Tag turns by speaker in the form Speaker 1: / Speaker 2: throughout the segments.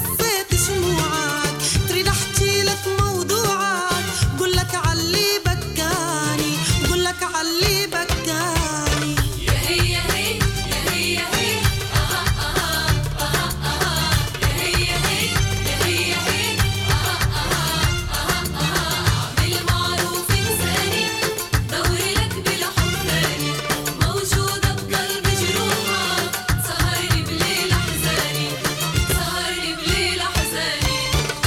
Speaker 1: طفيت شموعك، تريد احكي لك موضوعك، قول لك علي بكاني، قول لك علي بكاني.
Speaker 2: يا هي يا هي يا هي يا هي اها اها اها اها يا هي يا هي يا هي يا هي اها اها اها اها اعمل معروف انساني، دوري لك بلا حرماني، موجودة بقلب جروحك، سهرني بليل احزاني، سهرني بليل احزاني.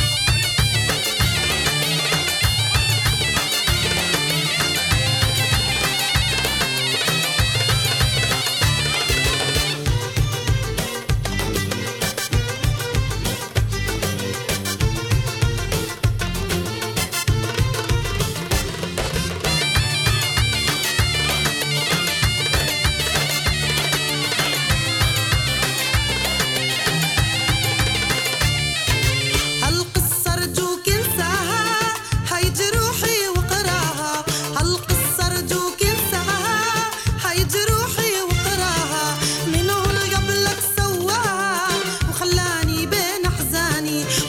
Speaker 1: هالقصة أرجوك انساها، هاي جروحي وقراها، هالقصة أرجوك انساها، هاي جروحي وقراها. منو اللي قبلك سواها وخلاني بين أحزاني،